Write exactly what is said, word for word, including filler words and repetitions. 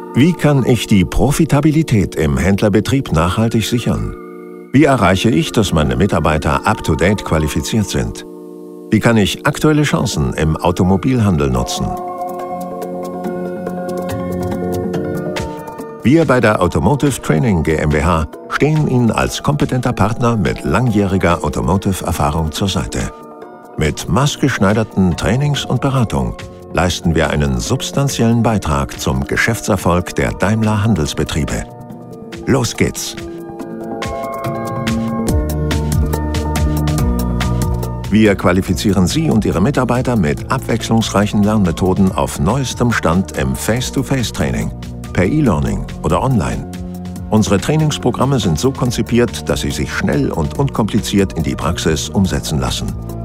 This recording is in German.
Wie kann ich die Profitabilität im Händlerbetrieb nachhaltig sichern? Wie erreiche ich, dass meine Mitarbeiter up-to-date qualifiziert sind? Wie kann ich aktuelle Chancen im Automobilhandel nutzen? Wir bei der Automotive Training GmbH stehen Ihnen als kompetenter Partner mit langjähriger Automotive-Erfahrung zur Seite. Mit maßgeschneiderten Trainings und Beratung leisten wir einen substanziellen Beitrag zum Geschäftserfolg der Daimler Handelsbetriebe. Los geht's! Wir qualifizieren Sie und Ihre Mitarbeiter mit abwechslungsreichen Lernmethoden auf neuestem Stand im Face-to-Face-Training, per E-Learning oder online. Unsere Trainingsprogramme sind so konzipiert, dass sie sich schnell und unkompliziert in die Praxis umsetzen lassen.